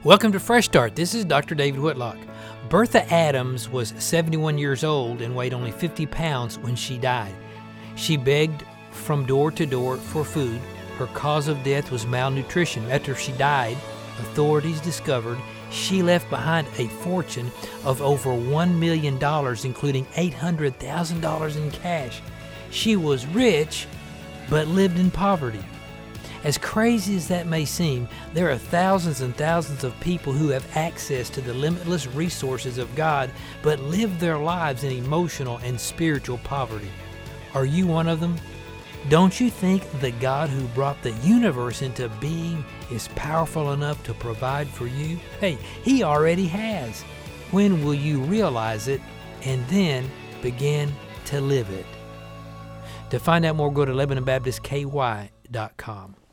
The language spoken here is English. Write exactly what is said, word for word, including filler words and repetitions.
Welcome to Fresh Start. This is Doctor David Whitlock. Bertha Adams was seventy-one years old and weighed only fifty pounds when she died. She begged from door to door for food. Her cause of death was malnutrition. After she died, authorities discovered she left behind a fortune of over one million dollars, including eight hundred thousand dollars in cash. She was rich, but lived in poverty. As crazy as that may seem, there are thousands and thousands of people who have access to the limitless resources of God, but live their lives in emotional and spiritual poverty. Are you one of them? Don't you think the God who brought the universe into being is powerful enough to provide for you? Hey, He already has. When will you realize it and then begin to live it? To find out more, go to Lebanon Baptist K Y dot com.